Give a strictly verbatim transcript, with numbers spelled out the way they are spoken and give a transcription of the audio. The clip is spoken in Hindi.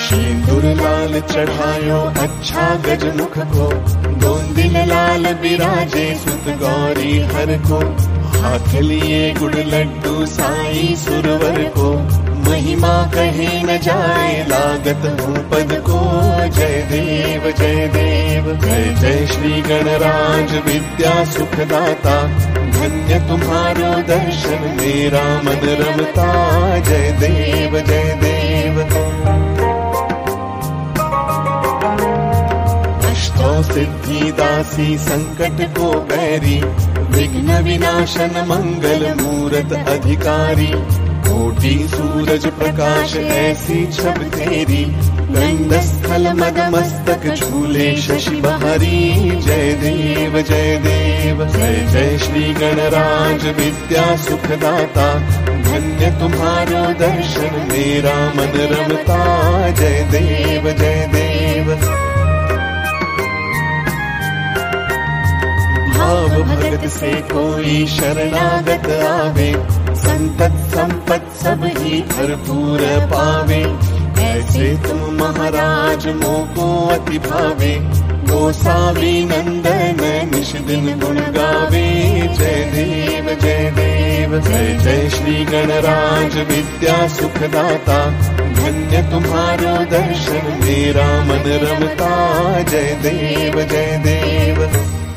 सिंदूर लाल चढ़ायो अच्छा गजमुख को, गोंदिल लाल बिराजे सुत गौरी हर को, हाथ लिए गुड़ लड्डू साई सुरवर को, महिमा कहे न जाए लागत हूँ पद को। जय देव जय देव जय जय श्री गणराज विद्या सुखदाता, धन्य तुम्हारो दर्शन मेरा मन रमता। जय देव जय देव। अष्टौ सिद्धि दासी संकट को बैरी, विघ्न विनाशन मंगल मूरत अधिकारी, कोटि सूरज प्रकाश ऐसी छब तेरी, गंडस्थल मद मस्तक झूले शशि बहारी। जय देव जय देव जय जय श्री गणराज विद्या सुखदाता, धन्य तुम्हारो दर्शन मेरा मन रमता। जय देव जय देव। भाव भगत से कोई शरणागत आवे, संतत संपत सब ही भरपूर पावे, ऐसे तुम महाराज मोको अति भावे, गोसावी नंदन निश दिन गुण गावे। जय देव जय देव जय जय श्री गणराज विद्या सुखदाता, धन्य तुम्हारो दर्शन मेरा मन रमता। जय देव जय देव।